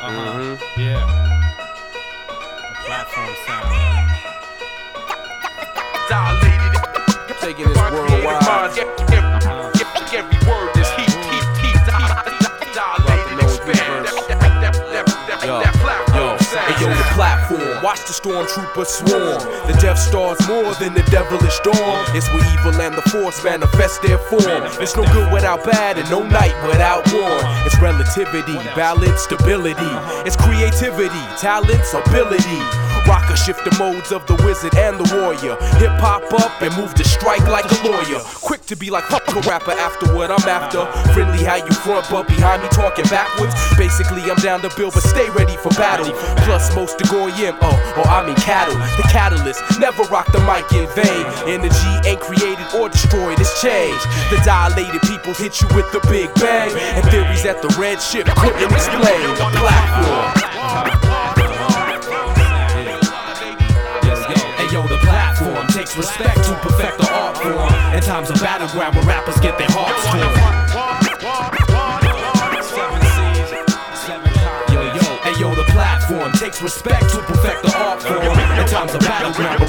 Yeah. The platform sound. Taking this worldwide. Every word is heat. Dilated, expand. That platform sound. Yo, the platform, watch the stormtroopers swarm. The Death Star's more than the devilish dawn. It's where evil and the force manifest their form. It's no good without bad and no night without war. It's relativity, balance, stability. It's creativity, talents, ability. Rocker shift the modes of the wizard and the warrior. Hip hop up and move to strike like a lawyer. Quick to be like fuck a rapper after what I'm after. Friendly how you front but behind me talking backwards. Basically I'm down to build but stay ready for battle. Plus most to goyim, or I mean cattle. The catalyst, never rock the mic in vain. Energy ain't created or destroyed, it's changed. The dilated people hit you with the big bang. And theories that the red ship couldn't explain. The platform. The platform takes respect to perfect the art form. In times of battleground where rappers get their hearts torn. The platform takes respect to perfect the art form. In times of battleground